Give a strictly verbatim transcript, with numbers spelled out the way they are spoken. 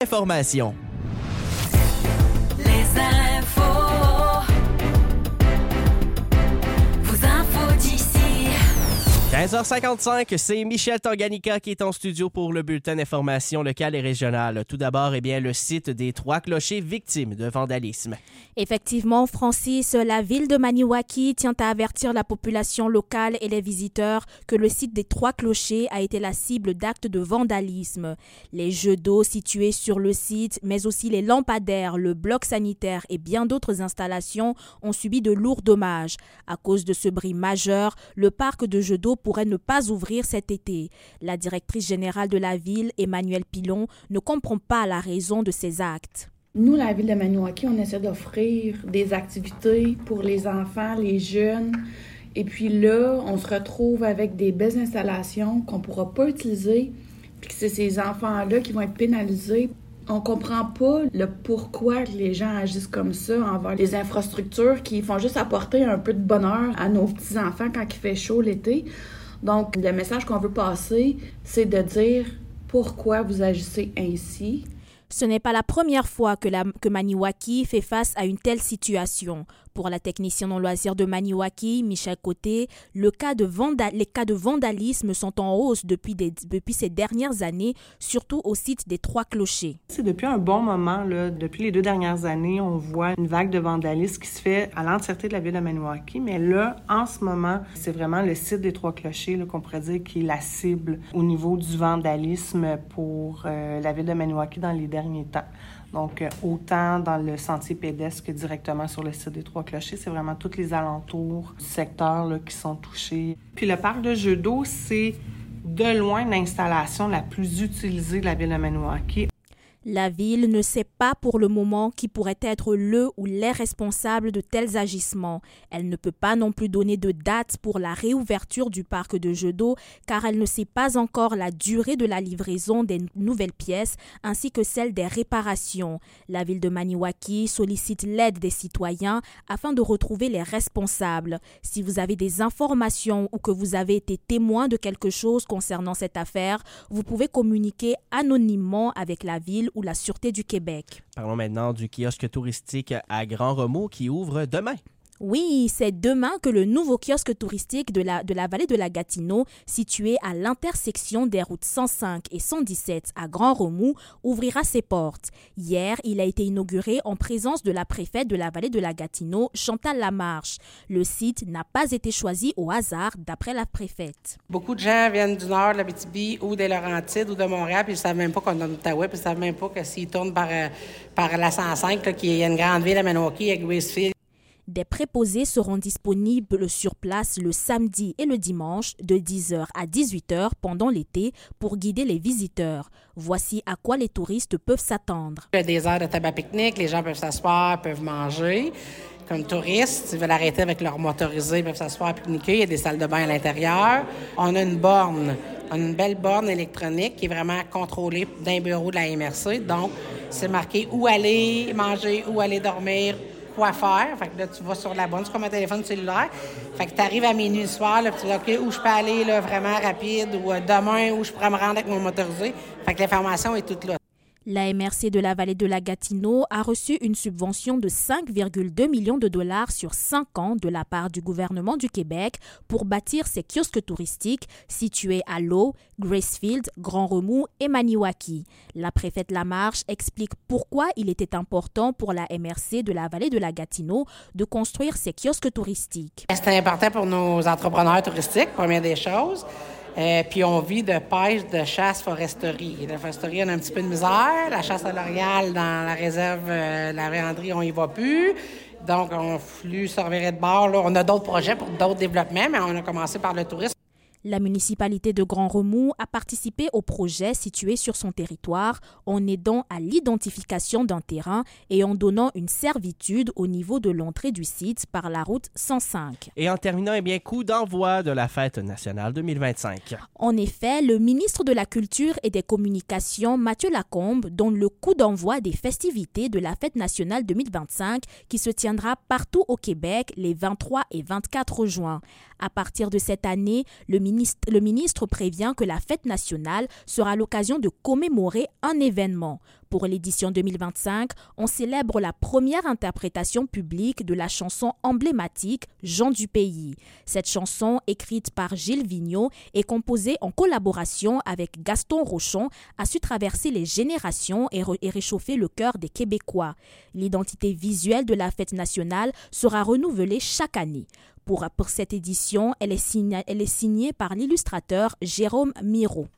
Information. Les infos. Vos infos d'ici. quinze heures cinquante-cinq, c'est Michel Tanganyika qui est en studio pour le bulletin d'information locale et régionale. Tout d'abord, eh bien, le site des Trois Clochers victimes de vandalisme. Effectivement, Francis, la ville de Maniwaki tient à avertir la population locale et les visiteurs que le site des Trois Clochers a été la cible d'actes de vandalisme. Les jeux d'eau situés sur le site, mais aussi les lampadaires, le bloc sanitaire et bien d'autres installations ont subi de lourds dommages. À cause de ce bris majeur, le parc de jeux d'eau pourrait ne pas ouvrir cet été. La directrice générale de la ville, Emmanuelle Pilon, ne comprend pas la raison de ces actes. Nous, la ville de Maniwaki, on essaie d'offrir des activités pour les enfants, les jeunes. Et puis là, on se retrouve avec des belles installations qu'on ne pourra pas utiliser. Puis que c'est ces enfants-là qui vont être pénalisés. On ne comprend pas le pourquoi les gens agissent comme ça envers les infrastructures qui font juste apporter un peu de bonheur à nos petits-enfants quand il fait chaud l'été. Donc, le message qu'on veut passer, c'est de dire pourquoi vous agissez ainsi. Ce n'est pas la première fois que, la, que Maniwaki fait face à une telle situation. Pour la technicienne en loisirs de Maniwaki, Michel Côté, le cas de vanda- les cas de vandalisme sont en hausse depuis, des, depuis ces dernières années, surtout au site des Trois Clochers. C'est depuis un bon moment, là, depuis les deux dernières années, on voit une vague de vandalisme qui se fait à l'entièreté de la ville de Maniwaki. Mais là, en ce moment, c'est vraiment le site des Trois Clochers là, qu'on pourrait dire qui est la cible au niveau du vandalisme pour euh, la ville de Maniwaki dans les derniers temps. Donc, autant dans le sentier pédestre que directement sur le site des Trois Clochers, c'est vraiment tous les alentours du secteur là, qui sont touchés. Puis le parc de jeux d'eau, c'est de loin l'installation la plus utilisée de la ville de Maniwaki. La ville ne sait pas pour le moment qui pourrait être le ou les responsables de tels agissements. Elle ne peut pas non plus donner de date pour la réouverture du parc de jeux d'eau car elle ne sait pas encore la durée de la livraison des nouvelles pièces ainsi que celle des réparations. La ville de Maniwaki sollicite l'aide des citoyens afin de retrouver les responsables. Si vous avez des informations ou que vous avez été témoin de quelque chose concernant cette affaire, vous pouvez communiquer anonymement avec la ville ou la Sûreté du Québec. Parlons maintenant du kiosque touristique à Grand Remous qui ouvre demain. Oui, c'est demain que le nouveau kiosque touristique de la, de la vallée de la Gatineau, situé à l'intersection des routes cent cinq et cent dix-sept à Grand Remous, ouvrira ses portes. Hier, il a été inauguré en présence de la préfète de la vallée de la Gatineau, Chantal Lamarche. Le site n'a pas été choisi au hasard, d'après la préfète. Beaucoup de gens viennent du nord de l'Abitibi ou des Laurentides ou de Montréal, puis ils ne savent même pas qu'on est en Outaouais, puis ils ne savent même pas que s'ils tournent par, par la cent cinq, là, qui est une grande ville à Maniwaki, à Gracefield. Des préposés seront disponibles sur place le samedi et le dimanche de dix heures à dix-huit heures pendant l'été pour guider les visiteurs. Voici à quoi les touristes peuvent s'attendre. Il y a des heures de tabac pique-nique, les gens peuvent s'asseoir, peuvent manger. Comme touristes, s'ils veulent arrêter avec leur motorisé, ils peuvent s'asseoir, pique-niquer. Il y a des salles de bain à l'intérieur. On a une borne, on a une belle borne électronique qui est vraiment contrôlée d'un bureau de la M R C. Donc, c'est marqué où aller manger, où aller dormir, quoi faire. Fait que là, tu vas sur la borne, c'est comme un téléphone cellulaire. Fait que tu arrives à minuit le soir, là, puis tu dis, OK, où je peux aller là, vraiment rapide, ou euh, demain, où je pourrais me rendre avec mon motorisé. Fait que l'information est toute là. La M R C de la vallée de la Gatineau a reçu une subvention de cinq virgule deux millions de dollars sur cinq ans de la part du gouvernement du Québec pour bâtir ses kiosques touristiques situés à Lowe, Gracefield, Grand Remous et Maniwaki. La préfète Lamarche explique pourquoi il était important pour la M R C de la vallée de la Gatineau de construire ces kiosques touristiques. C'est important pour nos entrepreneurs touristiques, première des choses. Euh, puis on vit de pêche, de chasse, foresterie. Et la foresterie, on a un petit peu de misère. La chasse à l'Orial, dans la réserve, euh, la véranderie, on y va plus. Donc, on flux surveillerait de bord. Là. On a d'autres projets pour d'autres développements, mais on a commencé par le tourisme. La municipalité de Grand Remous a participé au projet situé sur son territoire en aidant à l'identification d'un terrain et en donnant une servitude au niveau de l'entrée du site par la route cent cinq. Et en terminant, eh bien, coup d'envoi de la Fête nationale deux mille vingt-cinq. En effet, le ministre de la Culture et des Communications, Mathieu Lacombe, donne le coup d'envoi des festivités de la Fête nationale deux mille vingt-cinq qui se tiendra partout au Québec les vingt-trois et vingt-quatre juin. À partir de cette année, le ministre ministre, le ministre prévient que la fête nationale sera l'occasion de commémorer un événement. Pour l'édition deux mille vingt-cinq, on célèbre la première interprétation publique de la chanson emblématique « Jean du pays ». Cette chanson, écrite par Gilles Vigneault et composée en collaboration avec Gaston Rochon, a su traverser les générations et, re- et réchauffer le cœur des Québécois. L'identité visuelle de la fête nationale sera renouvelée chaque année. Pour, pour cette édition, elle est signée, elle est signée par l'illustrateur Jérôme Miro.